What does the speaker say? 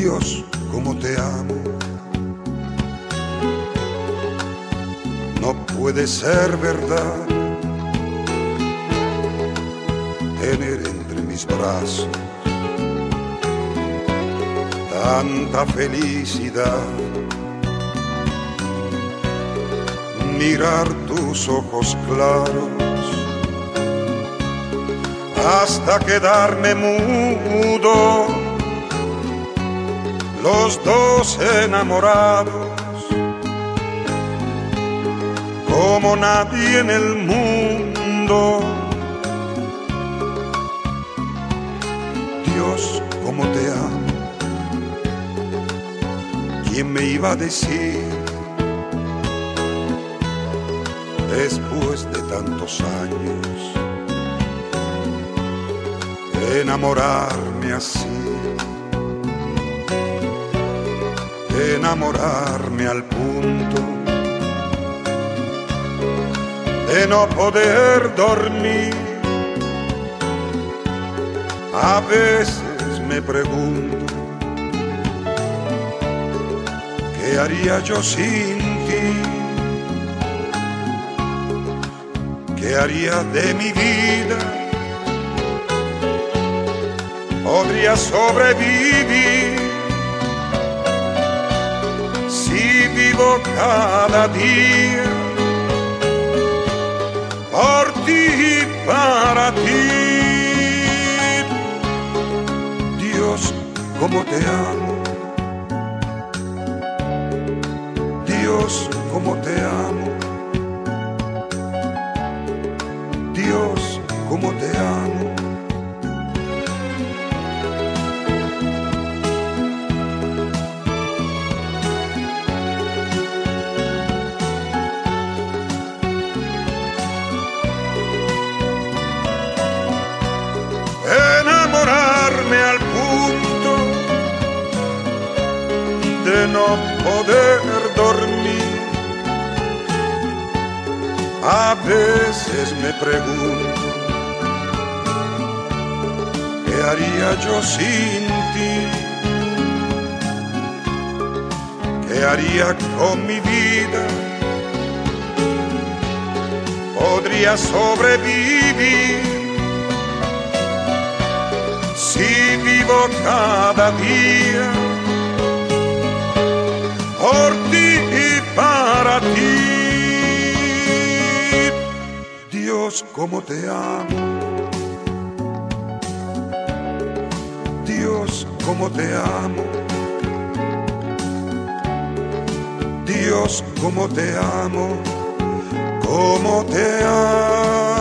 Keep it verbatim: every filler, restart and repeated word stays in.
Dios, cómo te amo. No puede ser verdad tener entre mis brazos tanta felicidad. Mirar tus ojos claros hasta quedarme mudo, los dos enamorados como nadie en el mundo. Dios, cómo te amo. ¿Quién me iba a decir después de tantos años enamorarme así? Enamorarme al punto de no poder dormir. A veces me pregunto, ¿qué haría yo sin ti? ¿Qué haría de mi vida? ¿Podría sobrevivir si vivo cada día por ti y para ti? Dios, cómo te amo. Dios, cómo te amo. Dios, cómo te amo. Enamorarme al punto de no poder dormir. A veces me pregunto, ¿qué haría yo sin ti? ¿Qué haría con mi vida? ¿Podría sobrevivir si vivo cada día por ti y para ti? Dios, cómo te amo. Dios, cómo te amo. Dios, cómo te amo. Cómo te amo.